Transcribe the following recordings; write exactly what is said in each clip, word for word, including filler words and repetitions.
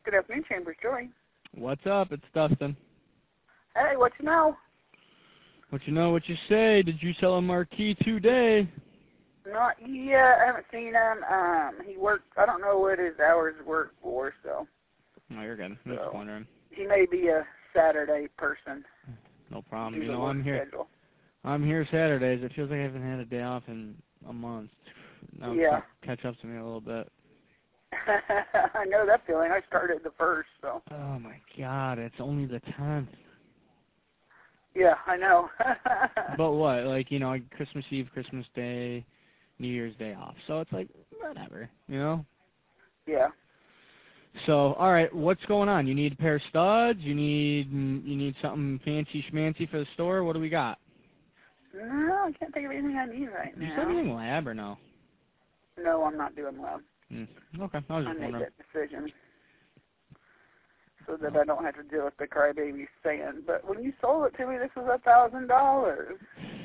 Good afternoon, Chambers Joy. What's up? It's Dustin. Hey, what you know? What you know, what you say. Did you sell a marquee today? Not yet. I haven't seen him. Um, he worked, I don't know what his hours work for, so. No, you're good. I'm so just wondering. He may be a Saturday person. No problem. He's You know, I'm here. Schedule. I'm here Saturdays. It feels like I haven't had a day off in a month. Now yeah. Catch up to me a little bit. I know that feeling. I started the first, so. Oh, my God. It's only the tenth. Yeah, I know. But what? Like, you know, Christmas Eve, Christmas Day, New Year's Day off. So it's like, whatever, you know? Yeah. So, all right, what's going on? You need a pair of studs? You need you need something fancy schmancy for the store? What do we got? No, I can't think of anything I need right Do you now. still anything lab or no? No, I'm not doing lab. Mm, okay, I was I just made wondering. that decision so that I don't have to deal with the crybaby saying, but when you sold it to me, this was a thousand dollars.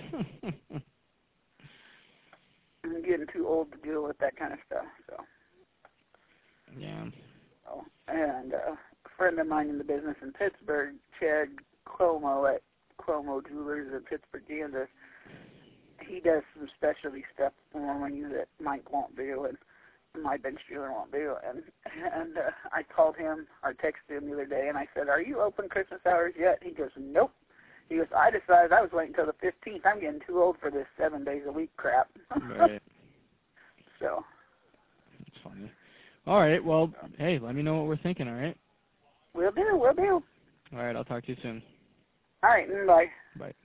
I'm getting too old to deal with that kind of stuff, so. Yeah. Oh, and uh, a friend of mine in the business in Pittsburgh, Chad Cuomo at Cuomo Jewelers in Pittsburgh, Kansas, he does some specialty stuff for me that Mike won't do and my bench dealer won't do. And, and uh, I called him or texted him the other day, and I said, are you open Christmas hours yet? He goes, nope. He goes, I decided I was waiting until the fifteenth. I'm getting too old for this seven days a week crap. Right. So. That's funny. All right, well, hey, let me know what we're thinking, all right? Will do, will do. All right, I'll talk to you soon. All right, bye. Bye.